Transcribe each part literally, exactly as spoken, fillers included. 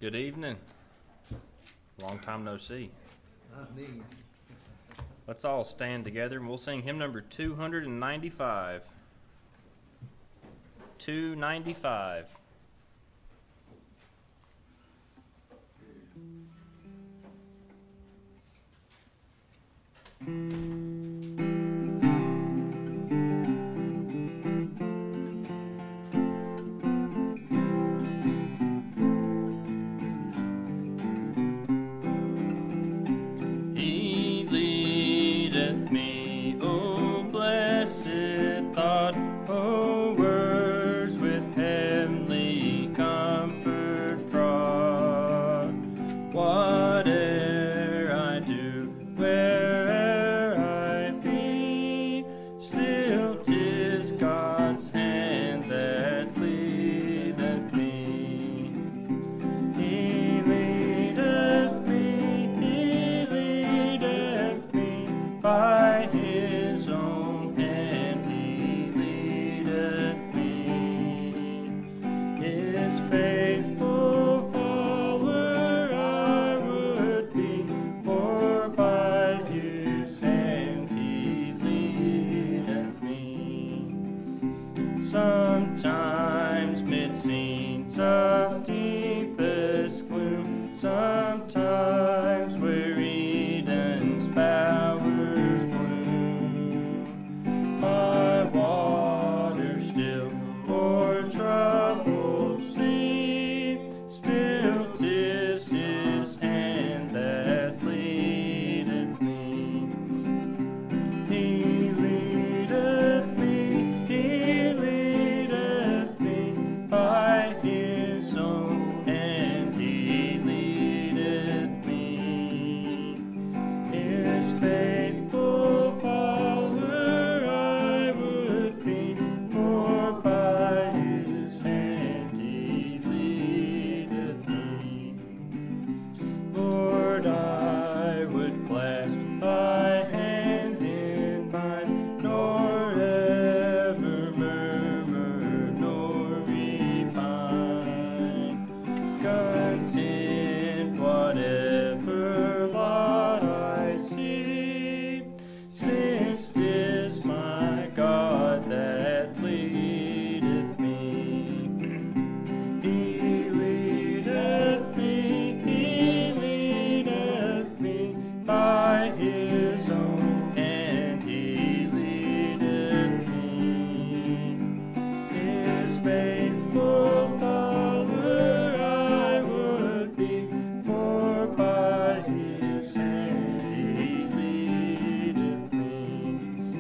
Good evening. Long time no see. Not me. Let's all stand together and we'll sing hymn number two ninety-five. two ninety-five. Sometimes mid scenes of deepest gloom, sometimes where Eden's bowers bloom, by water still or troubled sea, still 'tis his hand that leadeth me. He leadeth me, he leadeth me by his own hand, he leadeth me. His faithful follower I would be, for by his hand he leadeth me. Lord, I would clasp thy hand in mine, nor ever murmur nor repine, content whatever lot I see, since 'tis my God that leadeth me. He leadeth me, he leadeth me by his own hand, he leadeth me. His faithful follower I would be, for by his hand he leadeth me.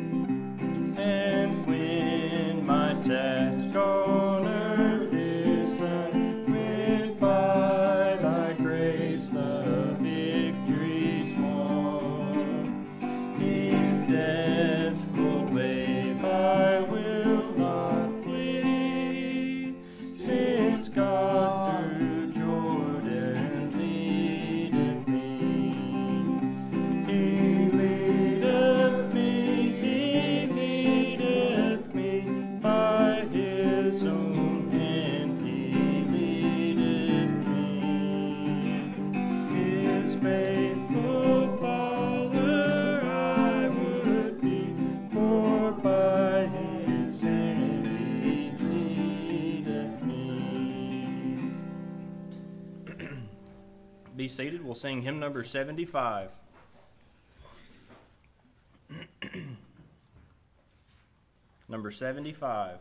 And when my task on earth is done, when by thy grace the victory's won, in death's cold wave I will not flee, since God through Jordan leadeth me. He leadeth me, he leadeth me by his own hand, he leadeth me. His faithful follower I would be, for by his hand he leadeth me. Be seated. We'll sing hymn number seventy-five. Number seventy-five.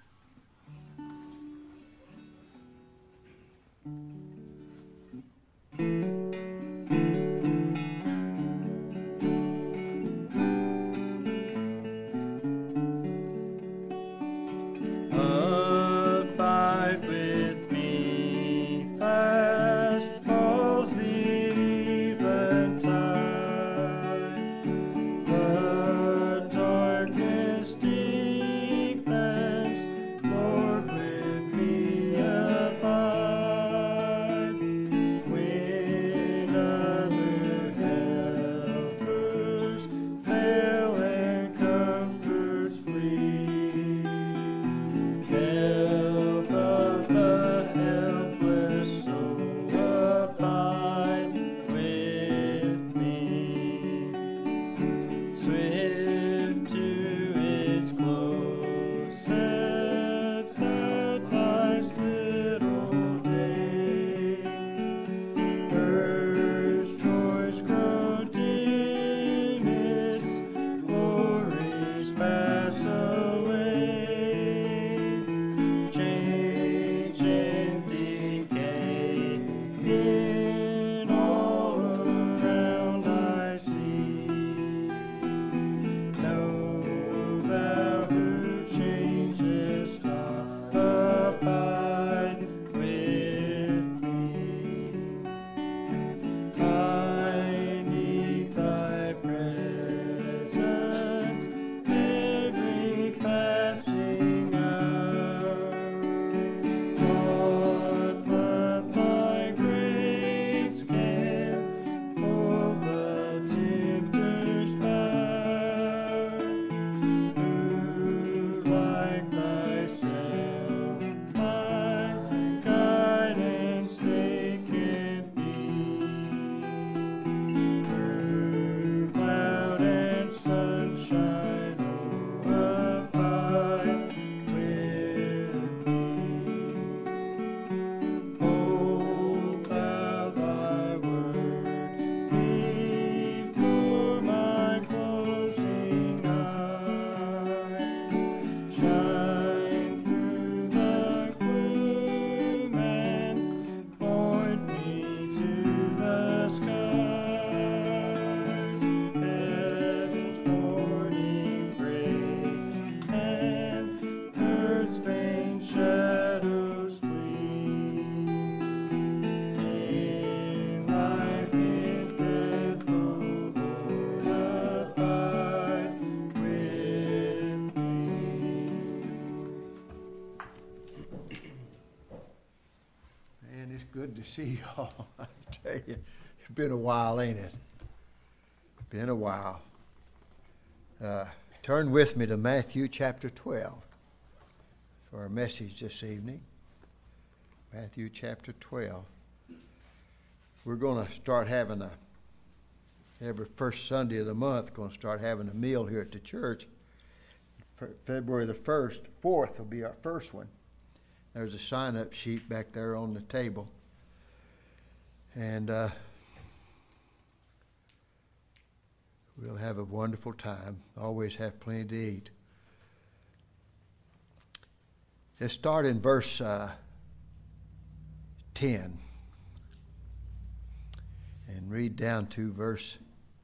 Abide with me, fast falls the eventide. The darkness deepens, Lord, with me abide. good to see y'all. I tell you, it's been a while, ain't it? Been a while. Uh, turn with me to Matthew chapter twelve for our message this evening. Matthew chapter twelve. We're going to start having a, every first Sunday of the month, going to start having a meal here at the church. February the first, fourth will be our first one. There's a sign-up sheet back there on the table. And uh, we'll have a wonderful time. Always have plenty to eat. Let's start in verse uh, ten and read down to verse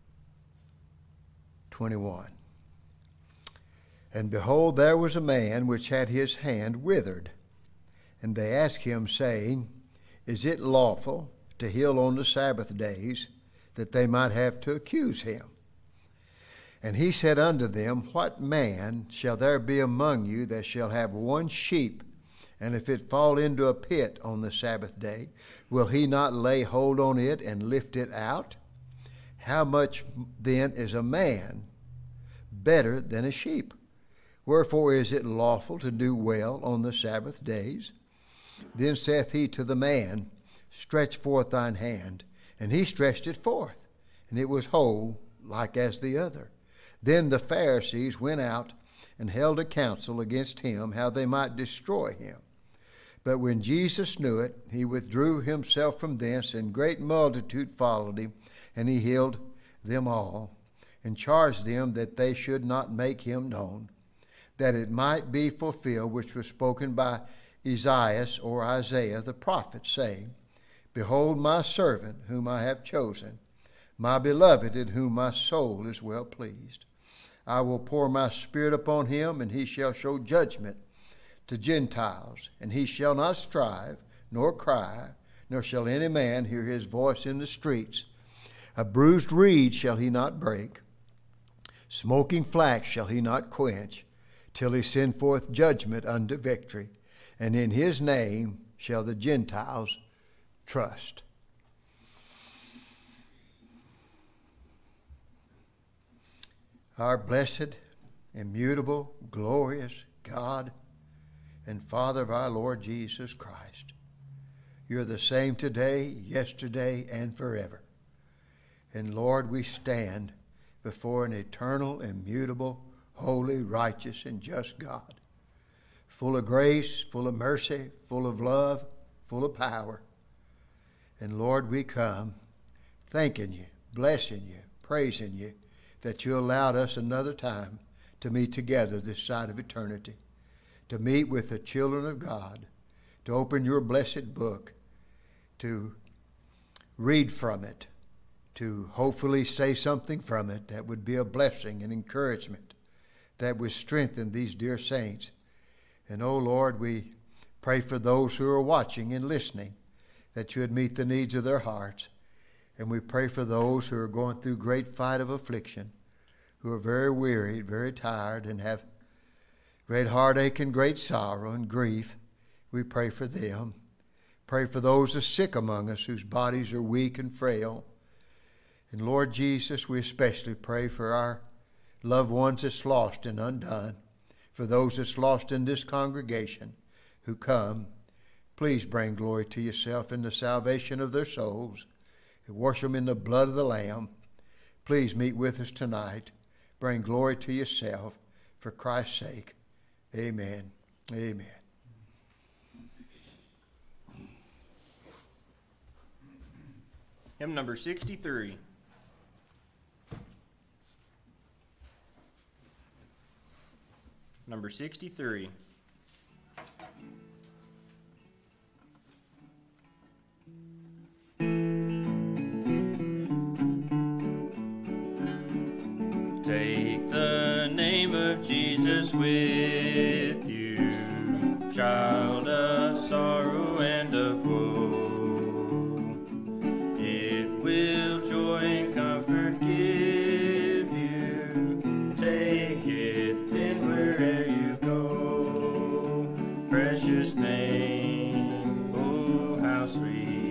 twenty-one. And behold, there was a man which had his hand withered. And they asked him, saying, Is it lawful to heal on the Sabbath days, that they might have to accuse him? And he said unto them, What man shall there be among you that shall have one sheep, and if it fall into a pit on the Sabbath day, will he not lay hold on it and lift it out? How much then is a man better than a sheep? Wherefore is it lawful to do well on the Sabbath days? Then saith he to the man, Stretch forth thine hand. And he stretched it forth, and it was whole, like as the other. Then the Pharisees went out and held a council against him, how they might destroy him. But when Jesus knew it, he withdrew himself from thence, and great multitude followed him, and he healed them all, and charged them that they should not make him known, that it might be fulfilled which was spoken by Esaias or Isaiah the prophet, saying, Behold my servant whom I have chosen, my beloved in whom my soul is well pleased. I will pour my spirit upon him, and he shall show judgment to Gentiles, and he shall not strive, nor cry, nor shall any man hear his voice in the streets. A bruised reed shall he not break, smoking flax shall he not quench, till he send forth judgment unto victory, and in his name shall the Gentiles trust. Our blessed, immutable, glorious God and Father of our Lord Jesus Christ, you're the same today, yesterday, and forever. And Lord, we stand before an eternal, immutable, holy, righteous, and just God, full of grace, full of mercy, full of love, full of power. And Lord, we come thanking you, blessing you, praising you, that you allowed us another time to meet together this side of eternity, to meet with the children of God, to open your blessed book, to read from it, to hopefully say something from it that would be a blessing and encouragement, that would strengthen these dear saints. And, oh, Lord, we pray for those who are watching and listening, that you would meet the needs of their hearts. And we pray for those who are going through great fight of affliction, who are very wearied, very tired, and have great heartache and great sorrow and grief. We pray for them. Pray for those who are sick among us, whose bodies are weak and frail. And, Lord Jesus, we especially pray for our loved ones that's lost and undone, for those that's lost in this congregation who come. Please bring glory to yourself in the salvation of their souls. Wash them in the blood of the Lamb. Please meet with us tonight. Bring glory to yourself for Christ's sake. Amen. Amen. Hymn number sixty-three. Number sixty-three. Take the name of Jesus with you, child of sorrow and of woe. It will joy and comfort give you. Take it then wherever you go. Precious name, oh how sweet.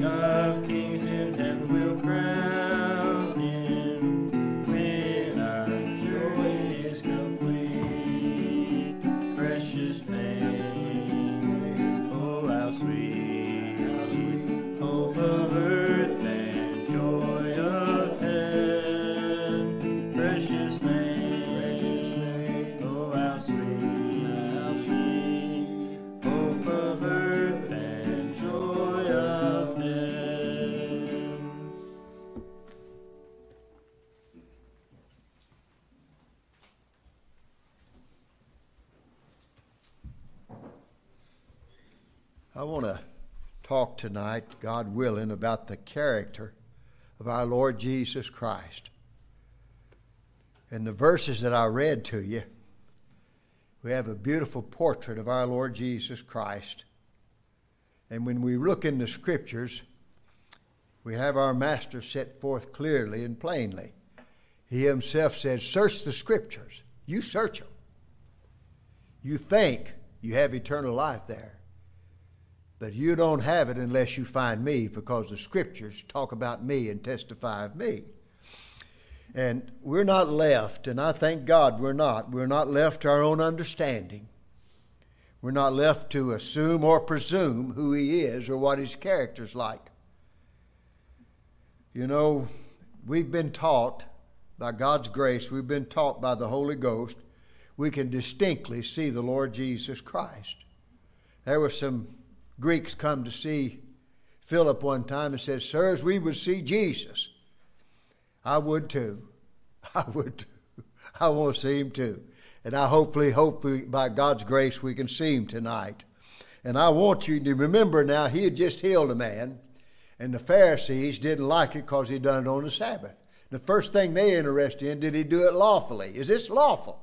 of kings in heaven will crown him when our joy is complete. Precious name, oh how sweet, hope of earth and joy of heaven. Precious name, oh how sweet, hope of earth and joy of heaven. I want to talk tonight, God willing, about the character of our Lord Jesus Christ. In the verses that I read to you, we have a beautiful portrait of our Lord Jesus Christ. And when we look in the Scriptures, we have our Master set forth clearly and plainly. He himself said, search the Scriptures. You search them. You think you have eternal life there. But you don't have it unless you find me, because the Scriptures talk about me and testify of me. And we're not left, and I thank God we're not. We're not left to our own understanding. We're not left to assume or presume who he is or what his character's like. You know, we've been taught, by God's grace, we've been taught by the Holy Ghost, we can distinctly see the Lord Jesus Christ. There were some Greeks come to see Philip one time and said, sirs, we would see Jesus. I would too. I would too. I want to see him too. And I hopefully, hopefully, by God's grace, we can see him tonight. And I want you to remember now, he had just healed a man, and the Pharisees didn't like it because he done it on the Sabbath. The first thing they interested in, did he do it lawfully? Is this lawful?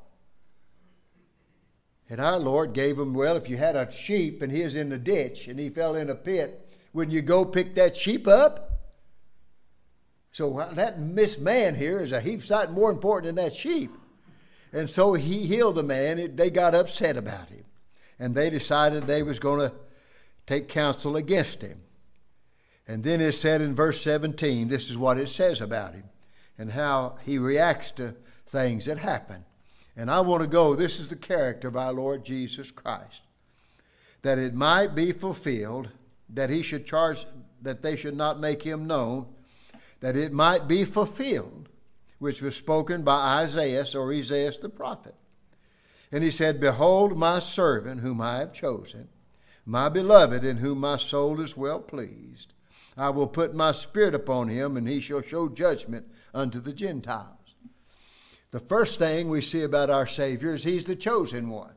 And our Lord gave him, well, if you had a sheep and he was in the ditch and he fell in a pit, wouldn't you go pick that sheep up? So that this man here is a heap sight more important than that sheep. And so he healed the man. They got upset about him. And they decided they was going to take counsel against him. And then it said in verse seventeen, this is what it says about him and how he reacts to things that happen. And I want to go, this is the character of our Lord Jesus Christ. That it might be fulfilled, that he should charge, that they should not make him known, that it might be fulfilled, which was spoken by Isaiah or Isaiah the prophet. And he said, behold my servant whom I have chosen, my beloved in whom my soul is well pleased. I will put my spirit upon him, and he shall show judgment unto the Gentiles. The first thing we see about our Savior is he's the chosen one.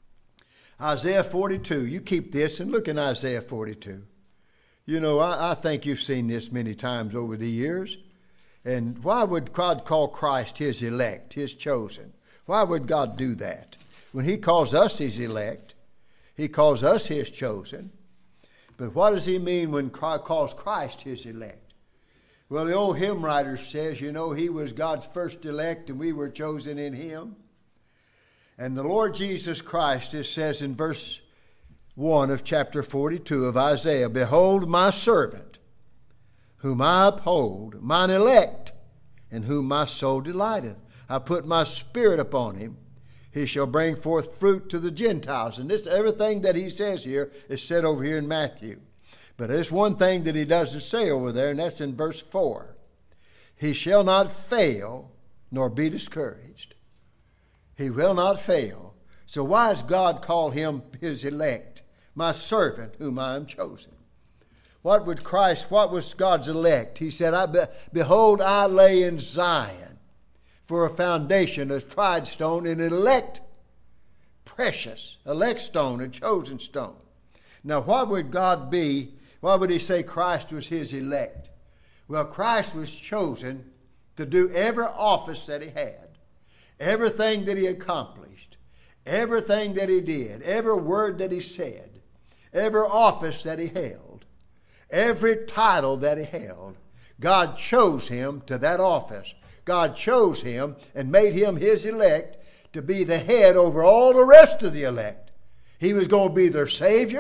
Isaiah forty-two, you keep this and look in Isaiah forty-two. You know, I, I think you've seen this many times over the years. And why would God call Christ his elect, his chosen? Why would God do that? When he calls us his elect, he calls us his chosen. But what does he mean when God calls Christ his elect? Well, the old hymn writer says, you know, he was God's first elect and we were chosen in him. And the Lord Jesus Christ, it says in verse one of chapter forty-two of Isaiah, behold my servant, whom I uphold, mine elect, in whom my soul delighteth. I put my spirit upon him. He shall bring forth fruit to the Gentiles. And this, everything that he says here is said over here in Matthew. But there's one thing that he doesn't say over there, and that's in verse four. He shall not fail, nor be discouraged. He will not fail. So why does God call him his elect? My servant, whom I am chosen. What would Christ, what was God's elect? He said, I be, behold, I lay in Zion for a foundation, a tried stone, an elect, precious, elect stone, a chosen stone. Now, what would God be? Why would he say Christ was his elect? Well, Christ was chosen to do every office that he had, everything that he accomplished, everything that he did, every word that he said, every office that he held, every title that he held. God chose him to that office. God chose him and made him his elect to be the head over all the rest of the elect. He was going to be their Savior.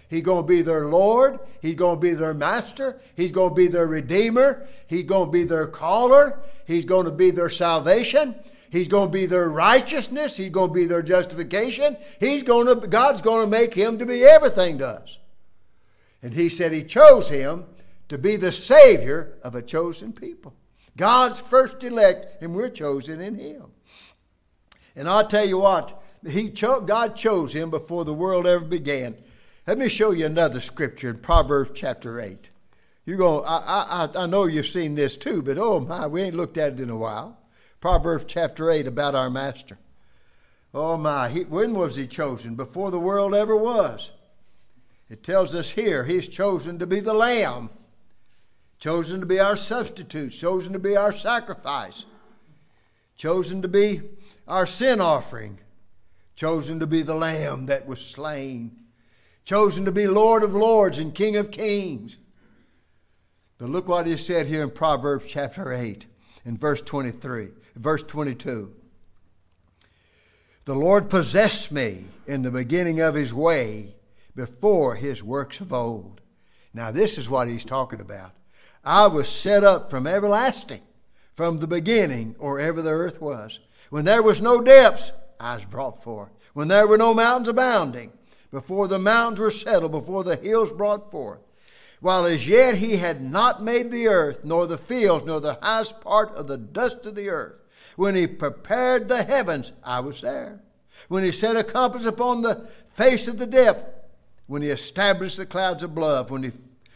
He's going to be their Lord. He's going to be their master. He's going to be their redeemer. He's going to be their caller. He's going to be their salvation. He's going to be their righteousness. He's going to be their justification. He's going to, God's going to make him to be everything to us. And he said he chose him to be the Savior of a chosen people. God's first elect, and we're chosen in him. And I'll tell you what, he cho- God chose him before the world ever began. Let me show you another scripture in Proverbs chapter eight. You're going, I, I, I know you've seen this too, but oh my, we ain't looked at it in a while. Proverbs chapter eight about our master. Oh my, he, when was he chosen? Before the world ever was. It tells us here, he's chosen to be the Lamb. Chosen to be our substitute. Chosen to be our sacrifice. Chosen to be our sin offering. Chosen to be the Lamb that was slain. Chosen to be Lord of Lords and King of Kings. But look what he said here in Proverbs chapter eight in verse twenty-three, verse twenty-two. The Lord possessed me in the beginning of his way before his works of old. Now this is what he's talking about. I was set up from everlasting, from the beginning, or ever the earth was. When there was no depths, I was brought forth. When there were no mountains abounding, before the mountains were settled, before the hills brought forth. While as yet he had not made the earth, nor the fields, nor the highest part of the dust of the earth. When he prepared the heavens, I was there. When he set a compass upon the face of the depth. When he established the clouds above. When he,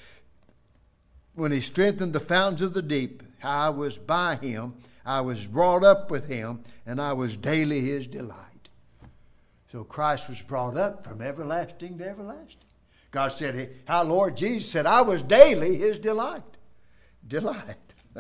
when he strengthened the fountains of the deep. I was by him. I was brought up with him. And I was daily his delight. So Christ was brought up from everlasting to everlasting. God said, how Lord Jesus said, I was daily his delight. Delight.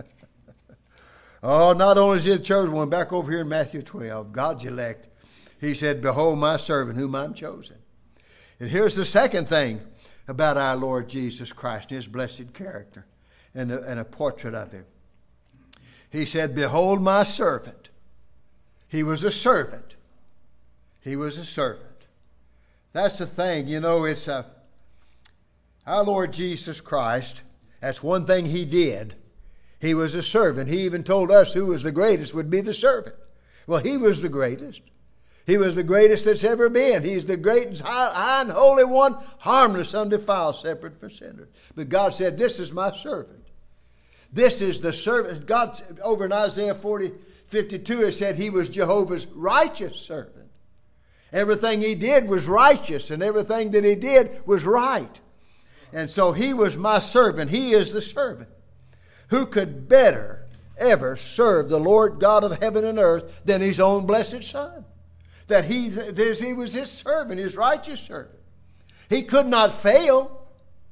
Oh, not only is he the chosen one, back over here in Matthew twelve, God's elect. He said, behold my servant whom I'm chosen. And here's the second thing about our Lord Jesus Christ and his blessed character and a, and a portrait of him. He said, behold my servant. He was a servant. He was a servant. That's the thing, you know, it's a, our Lord Jesus Christ, that's one thing he did. He was a servant. He even told us who was the greatest would be the servant. Well, he was the greatest. He was the greatest that's ever been. He's the great and high, high and holy one, harmless, undefiled, separate from sinners. But God said, this is my servant. This is the servant. God, over in Isaiah forty, fifty-two, it said he was Jehovah's righteous servant. Everything he did was righteous, and everything that he did was right. And so he was my servant. He is the servant. Who could better ever serve the Lord God of heaven and earth than his own blessed Son? That he, that he was his servant, his righteous servant. He could not fail.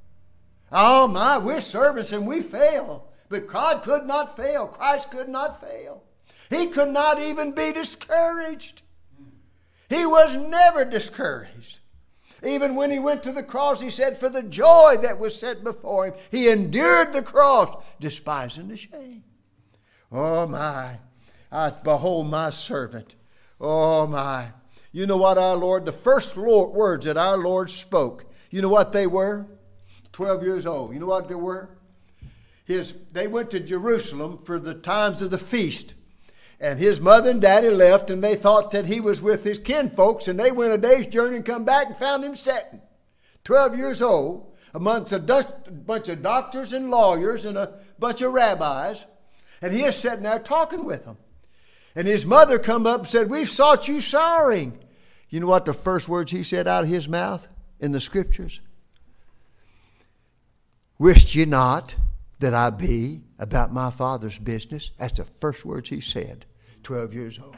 Oh my, we're servants and we fail. But God could not fail. Christ could not fail. He could not even be discouraged. He was never discouraged. Even when he went to the cross, he said, for the joy that was set before him, he endured the cross, despising the shame. Oh my, I behold my servant. Oh my. You know what our Lord, the first Lord, words that our Lord spoke, you know what they were? twelve years old. You know what they were? His, they went to Jerusalem for the times of the feast. And his mother and daddy left, and they thought that he was with his kinfolks, and they went a day's journey and come back and found him sitting, twelve years old, amongst a bunch of doctors and lawyers and a bunch of rabbis, and he is sitting there talking with them. And his mother come up and said, we've sought you sorrowing. You know what the first words he said out of his mouth in the scriptures? Wist ye not that I be about my Father's business? That's the first words he said. twelve years old.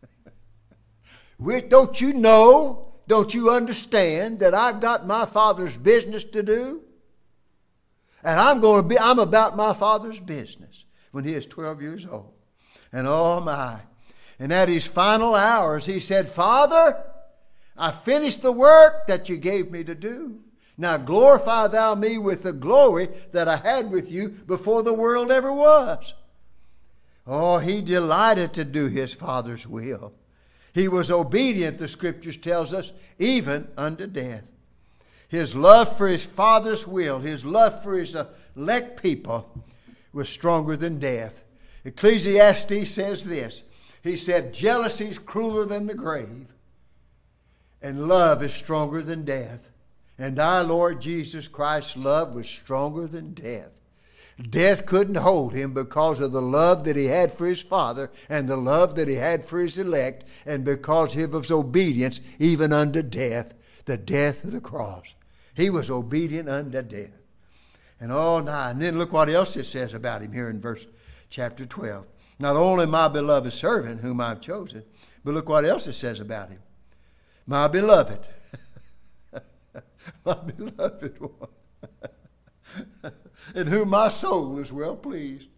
Don't you know, don't you understand that I've got my Father's business to do? And I'm going to be, I'm about my Father's business when he is twelve years old. And oh my. And at his final hours, he said, Father, I finished the work that you gave me to do. Now glorify thou me with the glory that I had with you before the world ever was. Oh, he delighted to do his Father's will. He was obedient, the scriptures tells us, even unto death. His love for his Father's will, his love for his elect people was stronger than death. Ecclesiastes says this. He said, jealousy is crueler than the grave, and love is stronger than death. And our Lord Jesus Christ's love was stronger than death. Death couldn't hold him because of the love that he had for his Father and the love that he had for his elect, and because of his obedience even unto death, the death of the cross. He was obedient unto death. And oh, now, and then look what else it says about him here in verse chapter twelve. Not only my beloved servant whom I've chosen, but look what else it says about him. My beloved. My beloved one. In whom my soul is well pleased.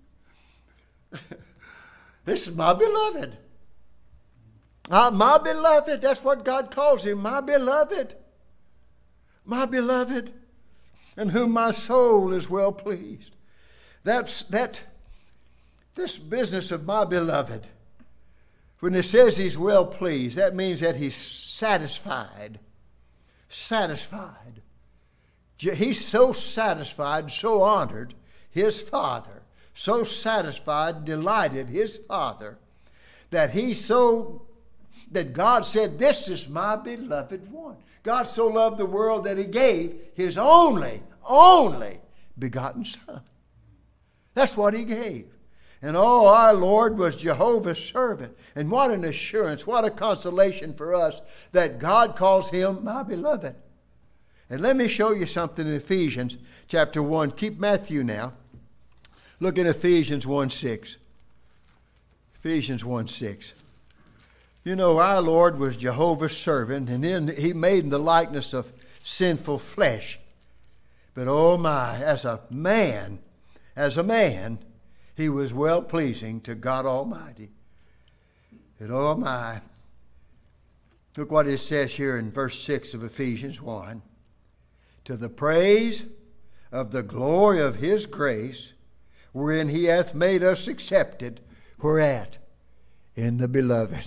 This is my beloved. Uh, my beloved. That's what God calls him. My beloved. My beloved. In whom my soul is well pleased. That's that. This business of my beloved, when it says he's well pleased, that means that he's satisfied. Satisfied. He's so satisfied, so honored his Father, so satisfied, delighted his Father, that he so, that God said, this is my beloved one. God so loved the world that he gave his only, only begotten Son. That's what he gave. And oh, our Lord was Jehovah's servant. And what an assurance, what a consolation for us that God calls him my beloved. And let me show you something in Ephesians chapter one. Keep Matthew now. Look at Ephesians one six. Ephesians one six. You know, our Lord was Jehovah's servant, and then he made in the likeness of sinful flesh. But oh my, as a man, as a man, he was well-pleasing to God Almighty. And oh my, look what it says here in verse six of Ephesians one. To the praise of the glory of his grace, wherein he hath made us accepted. Where at? In the beloved.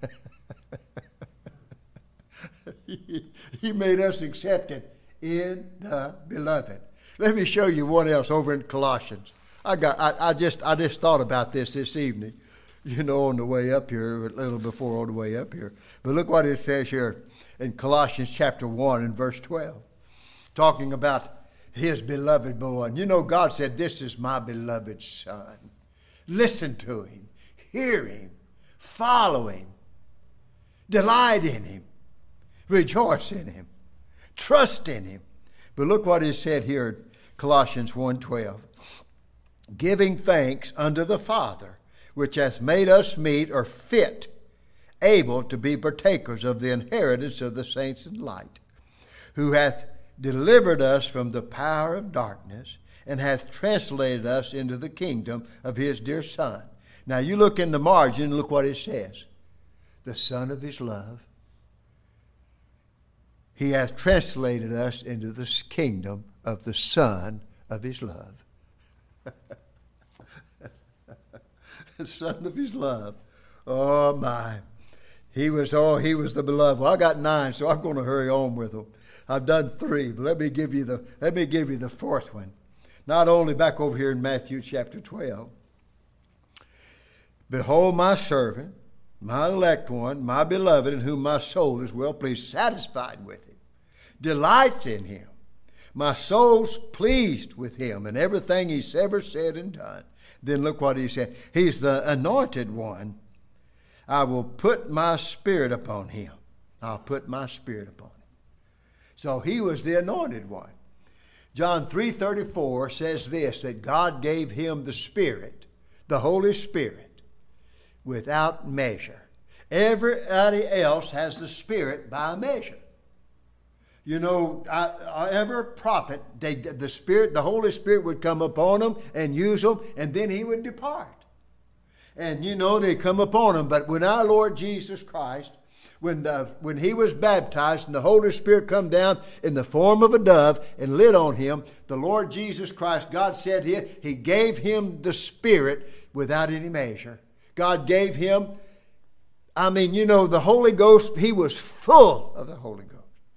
He made us accepted in the beloved. Let me show you one else over in Colossians. I got. I, I just. I just thought about this this evening, you know, on the way up here, a little before on the way up here. But look what it says here in Colossians chapter one and verse twelve, talking about his beloved one. You know, God said, "This is my beloved Son. Listen to him, hear him, follow him, delight in him, rejoice in him, trust in him." But look what is said here in Colossians one twelve. Giving thanks unto the Father, which hath made us meet or fit, able to be partakers of the inheritance of the saints in light, who hath delivered us from the power of darkness, and hath translated us into the kingdom of his dear Son. Now you look in the margin and look what it says. The Son of his love. He hath translated us into the kingdom of the Son of his love. The Son of his love. Oh my. He was, oh, he was the beloved. Well, I got nine, so I'm going to hurry on with them. I've done three, but let me give you the, let me give you the fourth one. Not only back over here in Matthew chapter twelve. Behold my servant, my elect one, my beloved, in whom my soul is well pleased, satisfied with him, delights in him. My soul's pleased with him and everything he's ever said and done. Then look what he said. He's the anointed one. I will put my spirit upon him. I'll put my spirit upon him. So he was the anointed one. John three thirty-four says this, that God gave him the Spirit, the Holy Spirit, without measure. Everybody else has the Spirit by measure. You know, I, I, every prophet, they, the Spirit, the Holy Spirit would come upon them and use them, and then he would depart. And you know, they come upon them. But when our Lord Jesus Christ, when the, when he was baptized and the Holy Spirit come down in the form of a dove and lit on him, the Lord Jesus Christ, God said here, he gave him the Spirit without any measure. God gave him, I mean, you know, the Holy Ghost, he was full of the Holy Ghost.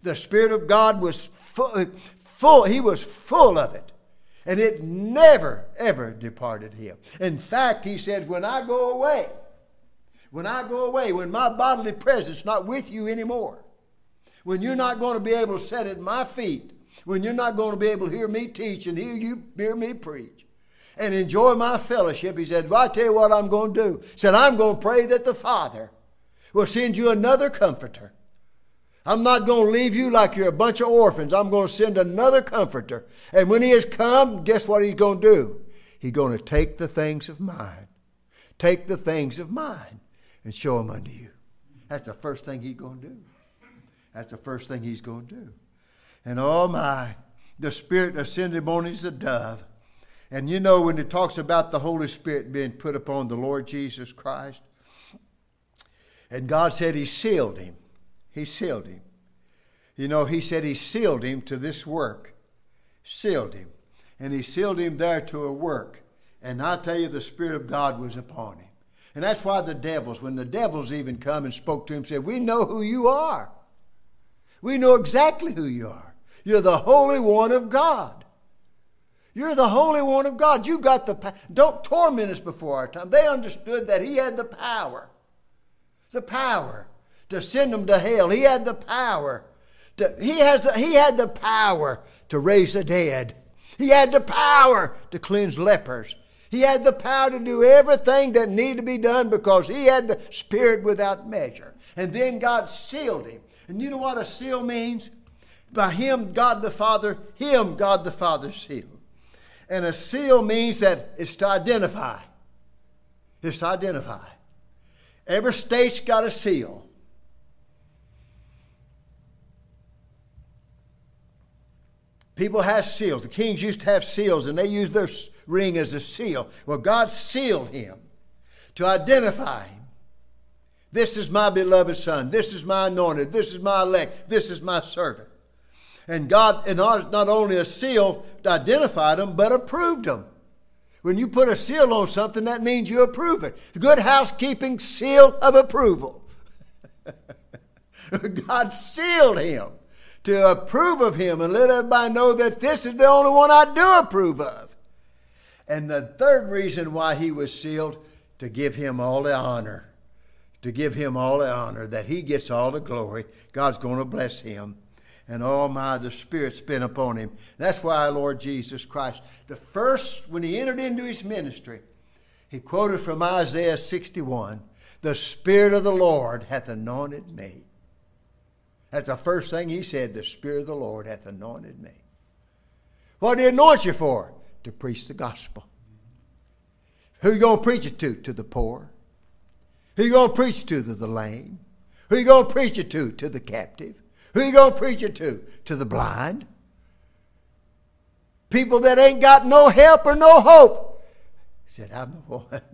The Spirit of God was full, full, he was full of it. And it never, ever departed him. In fact, he said, when I go away, when I go away, when my bodily presence not with you anymore, when you're not going to be able to sit at my feet, when you're not going to be able to hear me teach and hear you hear me preach and enjoy my fellowship, he said, well, I tell you what I'm going to do. He said, I'm going to pray that the Father will send you another comforter. I'm not going to leave you like you're a bunch of orphans. I'm going to send another comforter. And when he has come, guess what he's going to do? He's going to take the things of mine. Take the things of mine and show them unto you. That's the first thing he's going to do. That's the first thing he's going to do. And oh my, the Spirit ascended on him as a dove. And you know, when it talks about the Holy Spirit being put upon the Lord Jesus Christ, and God said he sealed him. He sealed him. You know, he said he sealed him to this work. Sealed him. And he sealed him there to a work. And I tell you, the Spirit of God was upon him. And that's why the devils, when the devils even come and spoke to him, said, we know who you are. We know exactly who you are. You're the Holy One of God. You're the Holy One of God. You got the power. Don't torment us before our time. They understood that he had the power. The power to send them to hell. He had the power. To, he, has the, he had the power to raise the dead. He had the power to cleanse lepers. He had the power to do everything that needed to be done because he had the Spirit without measure. And then God sealed him. And you know what a seal means? By him, God the Father, him, God the Father sealed. And a seal means that it's to identify. It's to identify. Every state's got a seal. People have seals. The kings used to have seals, and they used their ring as a seal. Well, God sealed him to identify him. This is my beloved Son. This is my anointed. This is my elect. This is my servant. And God, and not only a seal identified them, but approved them. When you put a seal on something, that means you approve it. The good housekeeping seal of approval. God sealed him to approve of him and let everybody know that this is the only one I do approve of. And the third reason why he was sealed, to give him all the honor. To give him all the honor, that he gets all the glory. God's going to bless him. And oh my, the Spirit's been upon him. That's why Lord Jesus Christ, the first, when he entered into his ministry, he quoted from Isaiah sixty-one, the Spirit of the Lord hath anointed me. That's the first thing he said, the Spirit of the Lord hath anointed me. What did he anoint you for? To preach the gospel. Who are you going to preach it to? To the poor. Who are you going to preach to? To the lame. Who are you going to preach it to? To the captive. Who are you going to preach it to? To the blind. People that ain't got no help or no hope. He said, I'm the one.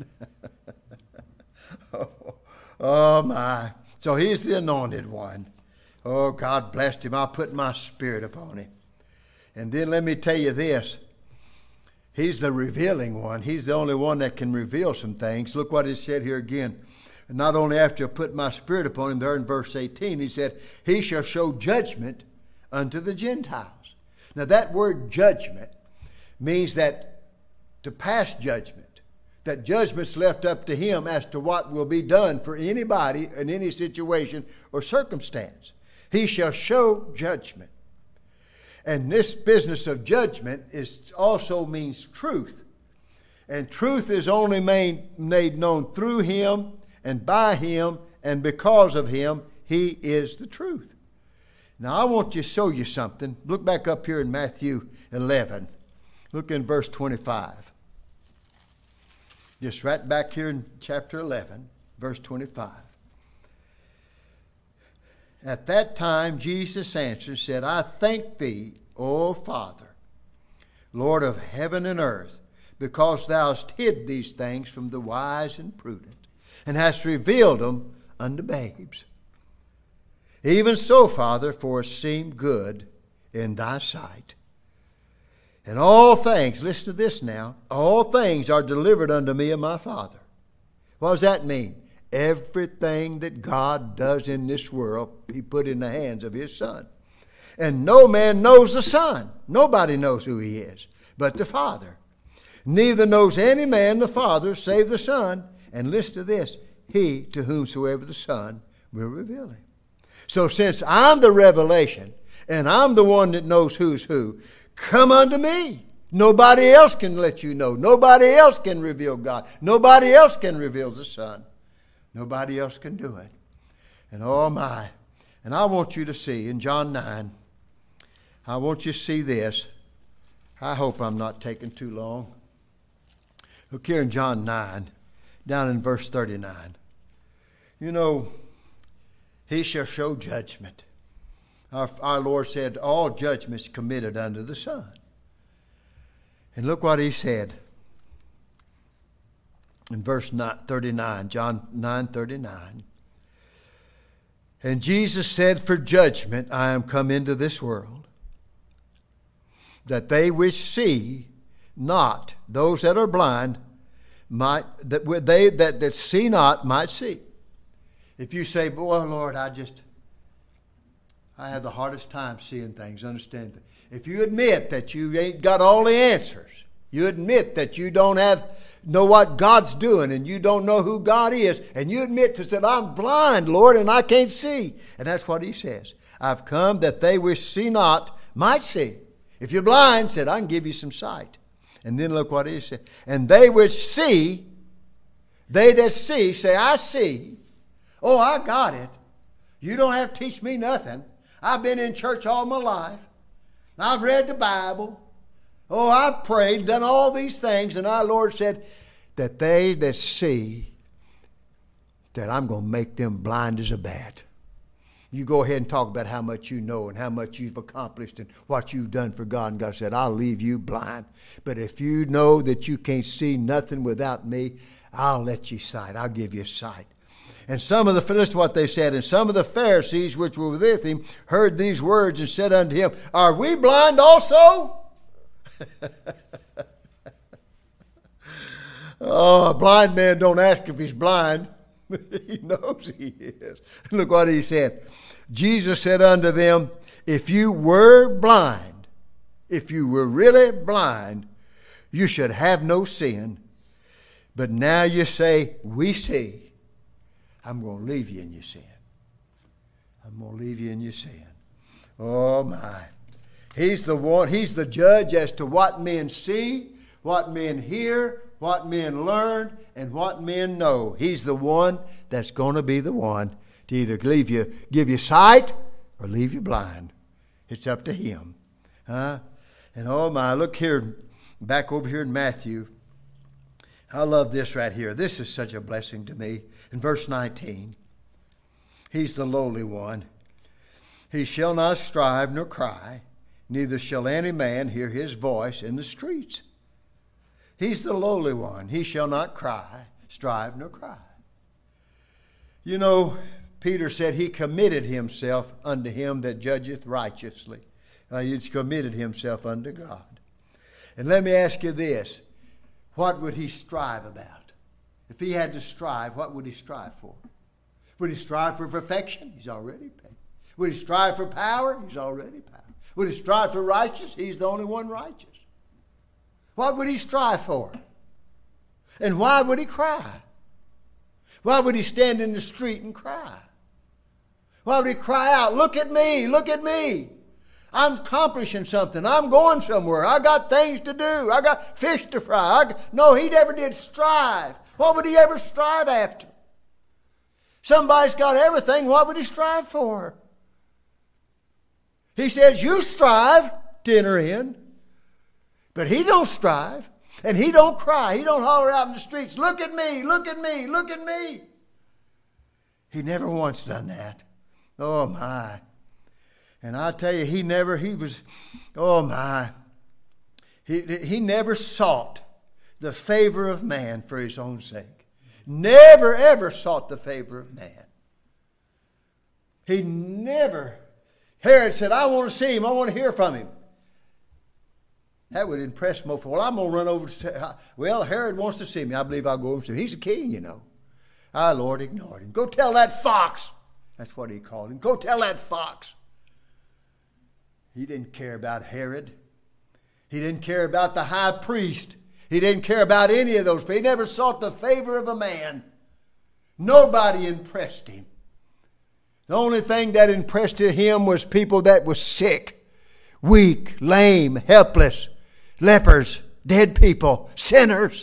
oh, oh my. So he's the anointed one. Oh, God blessed him. I put my Spirit upon him. And then let me tell you this. He's the revealing one. He's the only one that can reveal some things. Look what it said here again. And not only after I put my Spirit upon him, there in verse eighteen, he said, he shall show judgment unto the Gentiles. Now that word judgment means that to pass judgment, that judgment's left up to him as to what will be done for anybody in any situation or circumstance. He shall show judgment. And this business of judgment is also means truth. And truth is only made, made known through him and by him, and because of him, he is the truth. Now I want to show you something. Look back up here in Matthew eleven. Look in verse twenty-five. Just right back here in chapter eleven, verse twenty-five. At that time Jesus answered and said, I thank thee, O Father, Lord of heaven and earth, because thou hast hid these things from the wise and prudent, and hast revealed them unto babes. Even so, Father, for it seemed good in thy sight. And all things, listen to this now, all things are delivered unto me of my Father. What does that mean? Everything that God does in this world, he put in the hands of his Son. And no man knows the Son. Nobody knows who he is but the Father. Neither knows any man the Father save the Son. And listen to this, he to whomsoever the Son will reveal him. So since I'm the revelation, and I'm the one that knows who's who, come unto me. Nobody else can let you know. Nobody else can reveal God. Nobody else can reveal the Son. Nobody else can do it. And oh my, and I want you to see in John nine, I want you to see this. I hope I'm not taking too long. Look here in John nine, down in verse thirty-nine. You know, he shall show judgment. Our, our Lord said, all judgments committed unto the Son. And look what he said in verse thirty-nine, John nine thirty-nine. And Jesus said, for judgment I am come into this world, that they which see not, those that are blind, might that they that, that see not might see. If you say, boy, Lord, I just, I have the hardest time seeing things, understanding things. If you admit that you ain't got all the answers, you admit that you don't have know what God's doing and you don't know who God is, and you admit to that I'm blind, Lord, and I can't see. And that's what he says. I've come that they which see not might see. If you're blind, said, I can give you some sight. And then look what he said. And they which see, they that see, say, I see. Oh, I got it. You don't have to teach me nothing. I've been in church all my life. I've read the Bible. Oh, I've prayed, done all these things. And our Lord said that they that see, that I'm going to make them blind as a bat. You go ahead and talk about how much you know and how much you've accomplished and what you've done for God. And God said, I'll leave you blind. But if you know that you can't see nothing without me, I'll let you sight. I'll give you sight. And some of the, listen to what they said, and some of the Pharisees which were with him heard these words and said unto him, are we blind also? Oh, a blind man don't ask if he's blind. He knows he is. Look what he said. Jesus said unto them, if you were blind, if you were really blind, you should have no sin. But now you say, we see. I'm going to leave you in your sin. I'm going to leave you in your sin. Oh, my. He's the one, he's the judge as to what men see, what men hear, what men learn, and what men know. He's the one that's going to be the one to either leave you, give you sight or leave you blind. It's up to him. Huh? And oh my, look here, back over here in Matthew. I love this right here. This is such a blessing to me. In verse nineteen, he's the lowly one. He shall not strive nor cry, neither shall any man hear his voice in the streets. He's the lowly one. He shall not cry, strive nor cry. You know, Peter said he committed himself unto him that judgeth righteously. Uh, he's committed himself unto God. And let me ask you this. What would he strive about? If he had to strive, what would he strive for? Would he strive for perfection? He's already paid. Would he strive for power? He's already power. Would he strive for righteousness? He's the only one righteous. What would he strive for? And why would he cry? Why would he stand in the street and cry? Why would he cry out, look at me, look at me. I'm accomplishing something. I'm going somewhere. I got things to do. I got fish to fry. I, no, he never did strive. What would he ever strive after? Somebody's got everything. What would he strive for? He says, you strive to enter in. But he don't strive. And he don't cry. He don't holler out in the streets, look at me, look at me, look at me. He never once done that. Oh, my. And I tell you, he never, he was, oh, my. He, he never sought the favor of man for his own sake. Never, ever sought the favor of man. He never. Herod said, I want to see him. I want to hear from him. That would impress most people. Well, I'm going to run over to, well, Herod wants to see me. I believe I'll go over to him. He's a king, you know. Our Lord ignored him. Go tell that fox. That's what he called him. Go tell that fox. He didn't care about Herod. He didn't care about the high priest. He didn't care about any of those people. He never sought the favor of a man. Nobody impressed him. The only thing that impressed him was people that were sick, weak, lame, helpless, lepers, dead people, sinners.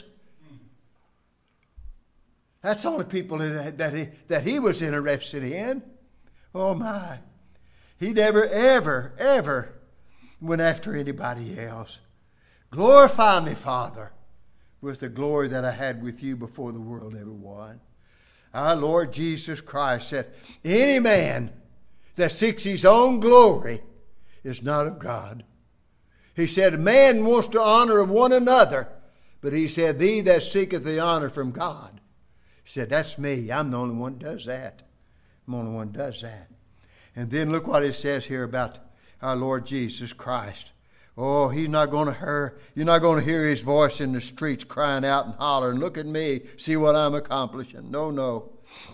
That's the only people that, that, he, that he was interested in. Oh my. He never, ever, ever went after anybody else. Glorify me, Father, with the glory that I had with you before the world ever was. Our Lord Jesus Christ said, any man that seeks his own glory is not of God. He said, a man wants to honor of one another, but he said, thee that seeketh the honor from God. He said, that's me. I'm the only one that does that. I'm the only one that does that. And then look what it says here about our Lord Jesus Christ. Oh, he's not going to hear, you're not going to hear his voice in the streets crying out and hollering, look at me, see what I'm accomplishing. No, no.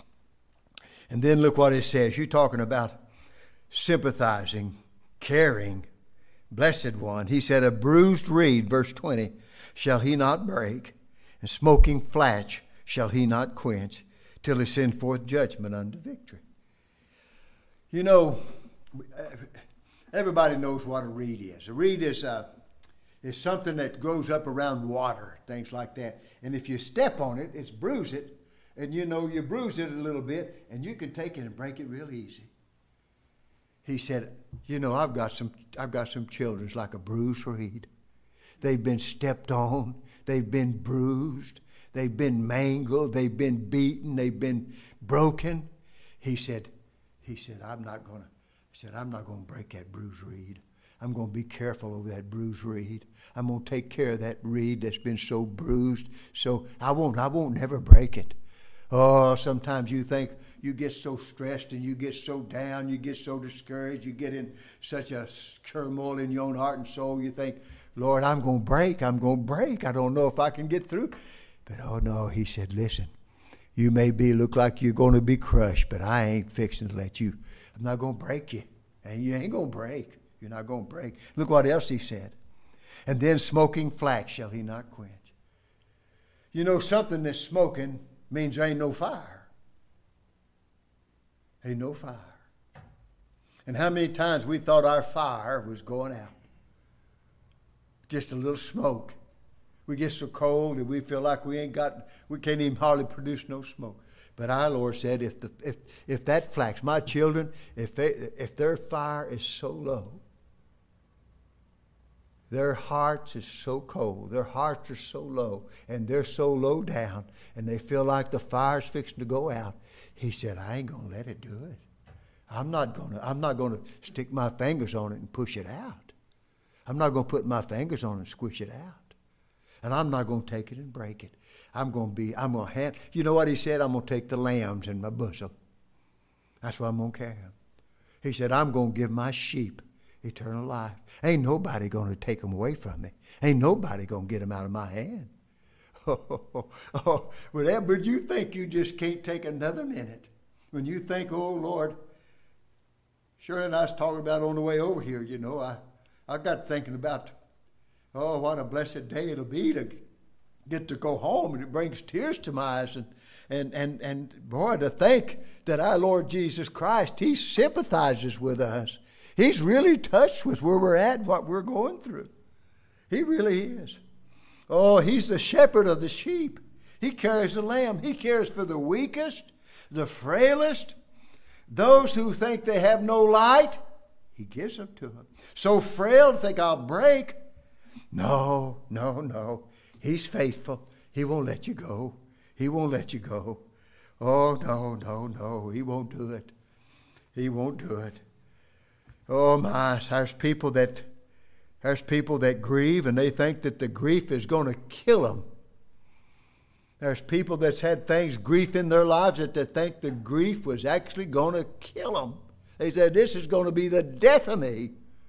And then look what it says. You're talking about sympathizing, caring, blessed one. He said, a bruised reed, verse twenty, shall he not break, and smoking flax shall he not quench, till he send forth judgment unto victory. You know, everybody knows what a reed is. A reed is, uh, is something that grows up around water, things like that. And if you step on it, it's bruise it. And you know, you bruise it a little bit, and you can take it and break it real easy. He said, you know, I've got some, I've got some children like a bruised reed. They've been stepped on. They've been bruised. They've been mangled. They've been beaten. They've been broken. He said, he said, I'm not going to, he said, I'm not going to break that bruised reed. I'm going to be careful over that bruised reed. I'm going to take care of that reed that's been so bruised. So I won't, I won't never break it. Oh, sometimes you think you get so stressed and you get so down, you get so discouraged, you get in such a turmoil in your own heart and soul, you think, Lord, I'm going to break, I'm going to break. I don't know if I can get through. But oh no, he said, listen, you may be look like you're going to be crushed, but I ain't fixing to let you. I'm not going to break you. And you ain't going to break. You're not going to break. Look what else he said. And then smoking flax shall he not quench. You know, something that's smoking means there ain't no fire. Ain't no fire. And how many times we thought our fire was going out? Just a little smoke. We get so cold that we feel like we ain't got, we can't even hardly produce no smoke. But our Lord said, if the if if that flax, my children, if they, if their fire is so low, their hearts is so cold, their hearts are so low, and they're so low down, and they feel like the fire's fixing to go out. He said, I ain't gonna let it do it. I'm not gonna, I'm not gonna stick my fingers on it and push it out. I'm not gonna put my fingers on it and squish it out. And I'm not gonna take it and break it. I'm gonna be, I'm gonna hand, you know what he said? I'm gonna take the lambs in my bosom. That's what I'm gonna carry them. He said, I'm gonna give my sheep eternal life. Ain't nobody going to take them away from me. Ain't nobody going to get them out of my hand. Oh, oh, oh, oh. Well, that, but you think you just can't take another minute. When you think, oh, Lord, Shirley and I was talking about on the way over here, you know, I, I got thinking about, oh, what a blessed day it'll be to get to go home, and it brings tears to my eyes. And, and, and, and boy, to think that our Lord Jesus Christ, he sympathizes with us. He's really touched with where we're at, what we're going through. He really is. Oh, he's the shepherd of the sheep. He carries the lamb. He cares for the weakest, the frailest, those who think they have no light. He gives them to them. So frail, think I'll break. No, no, no. He's faithful. He won't let you go. He won't let you go. Oh, no, no, no. He won't do it. He won't do it. Oh my, there's people that there's people that grieve and they think that the grief is going to kill them. There's people that's had things, grief in their lives, that they think the grief was actually going to kill them. They said, this is going to be the death of me.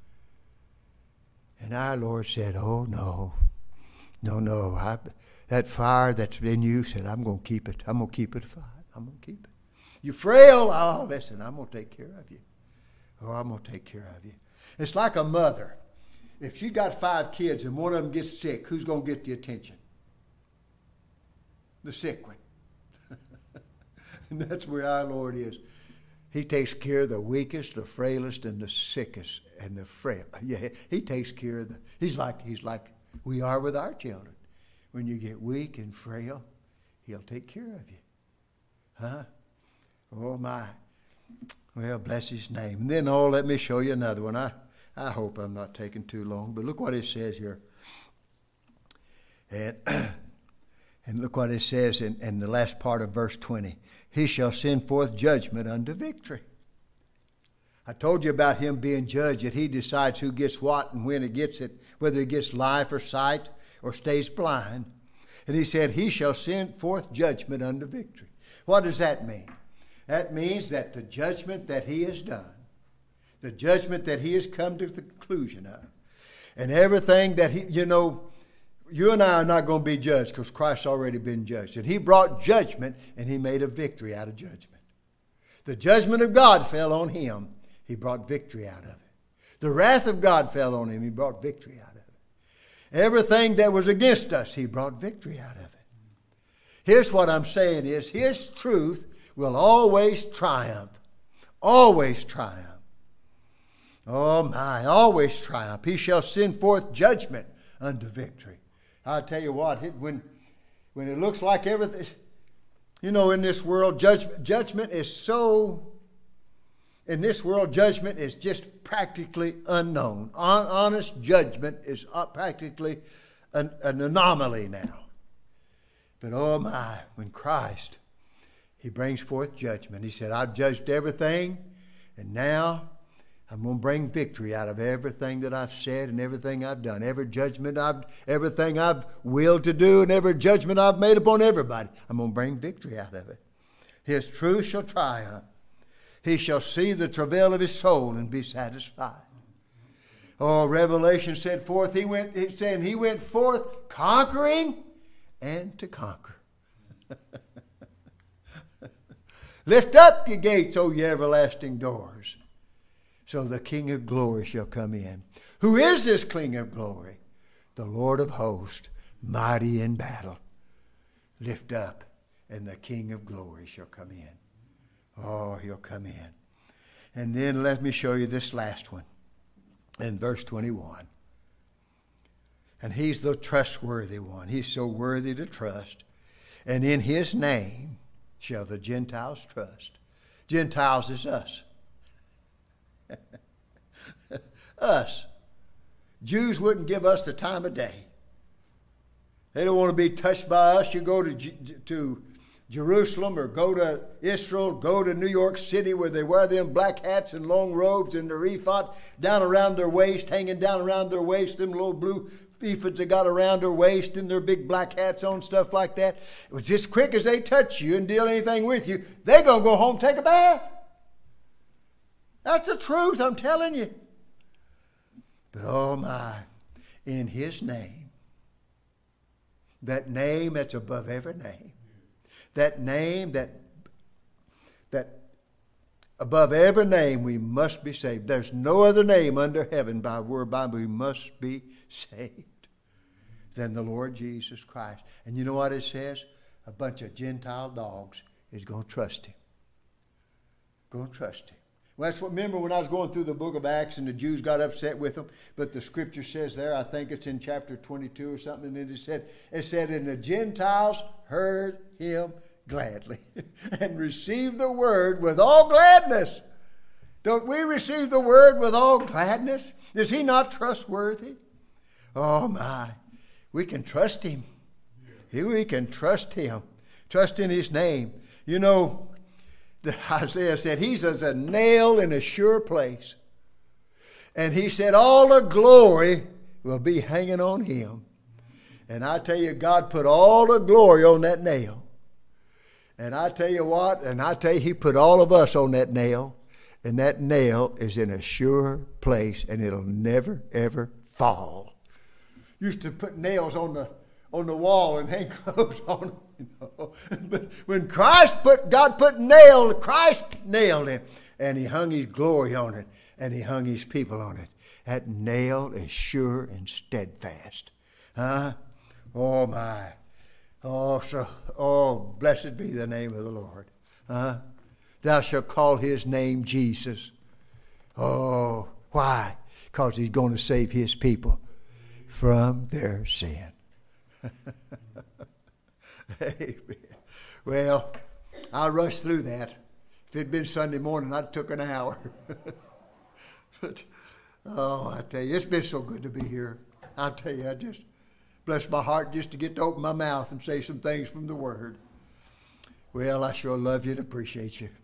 And our Lord said, oh no, no, no. I, that fire that's in you, said, I'm going to keep it. I'm going to keep it fire. I'm going to keep it. You're frail. Oh, listen, I'm going to take care of you. Oh, I'm going to take care of you. It's like a mother. If she got five kids and one of them gets sick, who's going to get the attention? The sick one. And that's where our Lord is. He takes care of the weakest, the frailest, and the sickest, and the frail. Yeah, he takes care of the. He's like he's like we are with our children. When you get weak and frail, he'll take care of you. Huh? Oh my. Well, bless his name. And then, oh, let me show you another one. I, I hope I'm not taking too long, but look what it says here. And, and look what it says in, in the last part of verse twenty. He shall send forth judgment unto victory. I told you about him being judge, that he decides who gets what and when he gets it, whether he gets life or sight or stays blind. And he said, he shall send forth judgment unto victory. What does that mean? That means that the judgment that he has done, the judgment that he has come to the conclusion of, and everything that he, you know, you and I are not going to be judged because Christ's already been judged. And he brought judgment and he made a victory out of judgment. The judgment of God fell on him. He brought victory out of it. The wrath of God fell on him. He brought victory out of it. Everything that was against us, he brought victory out of it. Here's what I'm saying is his truth will always triumph. Always triumph. Oh my, always triumph. He shall send forth judgment unto victory. I'll tell you what, it, when, when it looks like everything, you know, in this world, judgment, judgment is so, in this world, judgment is just practically unknown. Hon, honest judgment is practically an, an anomaly now. But oh my, when Christ, he brings forth judgment. He said, I've judged everything, and now I'm going to bring victory out of everything that I've said and everything I've done. Every judgment I've, everything I've willed to do and every judgment I've made upon everybody. I'm going to bring victory out of it. His truth shall triumph. He shall see the travail of his soul and be satisfied. Oh, Revelation said forth, he went, he said, he went forth conquering and to conquer. Lift up your gates, O ye everlasting doors, so the King of glory shall come in. Who is this King of glory? The Lord of hosts, mighty in battle. Lift up, and the King of glory shall come in. Oh, he'll come in. And then let me show you this last one in verse twenty-one. And he's the trustworthy one. He's so worthy to trust. And in his name shall the Gentiles trust. Gentiles is us. Us. Jews wouldn't give us the time of day. They don't want to be touched by us. You go to, to Jerusalem or go to Israel, go to New York City where they wear them black hats and long robes and their ephod down around their waist, hanging down around their waist, them little blue ephods they got around their waist and their big black hats on, stuff like that. It was just quick as they touch you and deal anything with you, they're going to go home and take a bath. That's the truth, I'm telling you. But oh my, in his name, that name that's above every name, that name that, that above every name we must be saved. There's no other name under heaven by whereby we must be saved than the Lord Jesus Christ. And you know what it says? A bunch of Gentile dogs is going to trust him. Going to trust him. Well, that's what, remember when I was going through the book of Acts and the Jews got upset with them, but the scripture says there, I think it's in chapter twenty-two or something, and it said, it said, and the Gentiles heard him gladly and received the word with all gladness. Don't we receive the word with all gladness? Is he not trustworthy? Oh my, we can trust him. We can trust him. Trust in his name. You know, Isaiah said, he's as a nail in a sure place. And he said, all the glory will be hanging on him. And I tell you, God put all the glory on that nail. And I tell you what, and I tell you, he put all of us on that nail. And that nail is in a sure place, and it'll never, ever fall. Used to put nails on the on the wall and hang clothes on them, you know. But when Christ put, God put nail, Christ nailed it, and he hung his glory on it, and he hung his people on it. That nail is sure and steadfast. Huh? Oh, my. Oh, so, oh, blessed be the name of the Lord. Huh? Thou shalt call his name Jesus. Oh, why? Because he's going to save his people from their sin. Amen. Well, I rushed through that. If it had been Sunday morning, I'd took an hour. But, oh, I tell you, it's been so good to be here. I tell you, I just bless my heart just to get to open my mouth and say some things from the Word. Well, I sure love you and appreciate you.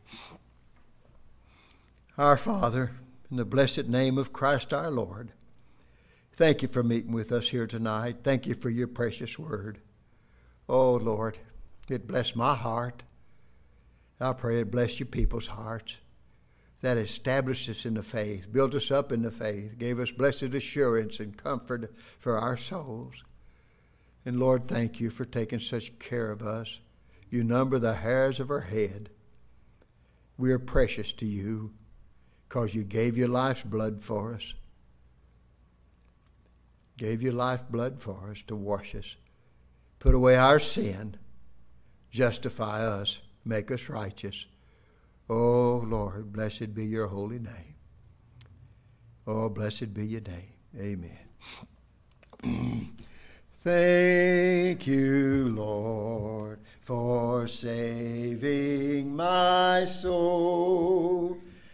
Our Father, in the blessed name of Christ our Lord, thank you for meeting with us here tonight. Thank you for your precious Word. Oh, Lord, it bless my heart. I pray it bless your people's hearts. That established us in the faith, built us up in the faith, gave us blessed assurance and comfort for our souls. And Lord, thank you for taking such care of us. You number the hairs of our head. We are precious to you because you gave your life's blood for us. Gave your life blood for us to wash us, put away our sin, justify us, make us righteous. Oh, Lord, blessed be your holy name. Oh, blessed be your name. Amen. Thank you, Lord, for saving my soul.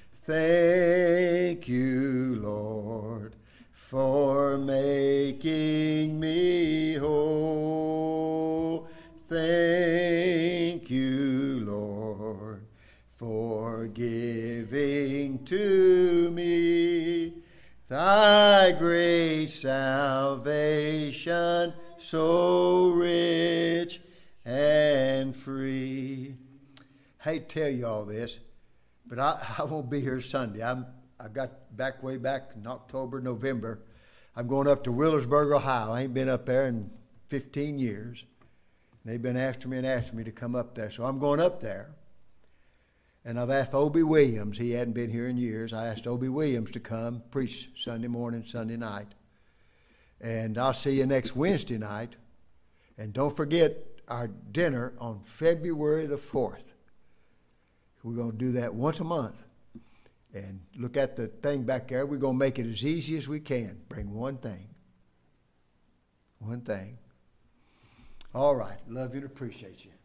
Thank you, Lord, for making me whole. Thank you, Lord, for giving to me thy great salvation, so rich and free. I hate to tell you all this, but I, I won't be here Sunday. I'm, I got back way back in October, November. I'm going up to Wheelersburg, Ohio. I ain't been up there in fifteen years. They've been after me and asking me to come up there. So I'm going up there. And I've asked Obie Williams. He hadn't been here in years. I asked Obie Williams to come preach Sunday morning, Sunday night. And I'll see you next Wednesday night. And don't forget our dinner on February the fourth. We're going to do that once a month. And look at the thing back there. We're going to make it as easy as we can. Bring one thing. One thing. All right. Love you and appreciate you.